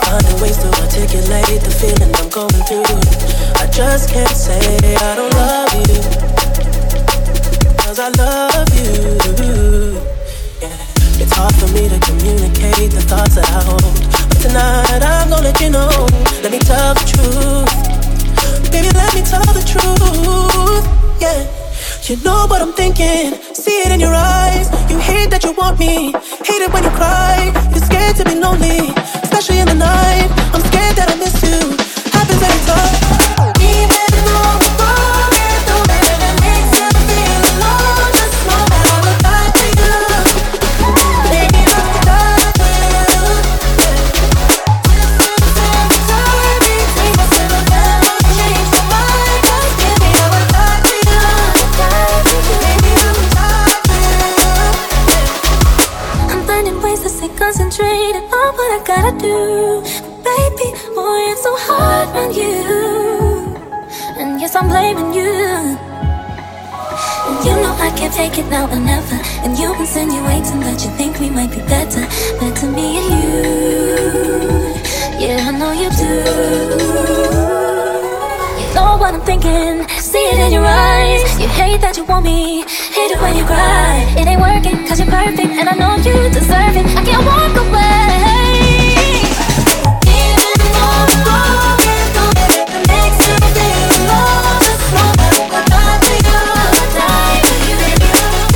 finding ways to articulate the feeling I'm going through. I just can't say I don't love you, 'cause I love you. Yeah. It's hard for me to communicate the thoughts that I hold, but tonight I'm gonna let you know. Let me tell the truth, baby, let me tell the truth. Yeah. You know what I'm thinking, see it in your eyes. You hate that you want me, hate it when you cry. You're scared to be lonely, especially in the night. I'm scared that I miss you, happens every time. Even though we're falling, the way that it makes you feel alone, just know that I will die for you. Baby, I will die for you. Sorry, between us, it'll never change my mind. 'Cause baby, I will die for you. I'm finding ways to stay concentrated on what I gotta do. Baby, boy, it's so hard on you. And yes, I'm blaming you. And you know I can't take it now or never. And you insinuating that you think we might be better me and you. Yeah, I know you do. You know what I'm thinking, see it in your eyes. You hate that you want me, hate it when you cry. It ain't working 'cause you're perfect, and I know you deserve it. I can't walk away. Even though I'm broken, the way that it makes you feel alone, just know that I will die for you. I will die for you, baby.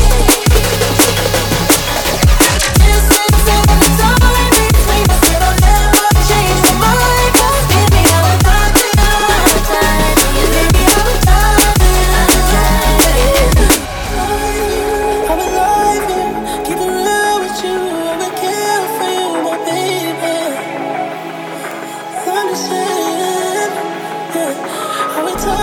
Distance and the time between us, it'll never change my mind. 'Cause baby, I will die for you. I will die for you, baby. I will die for you. I will die for you. I'm alive here, keep it real with you. I will kill for you, my baby. Understand? Yeah, I will die.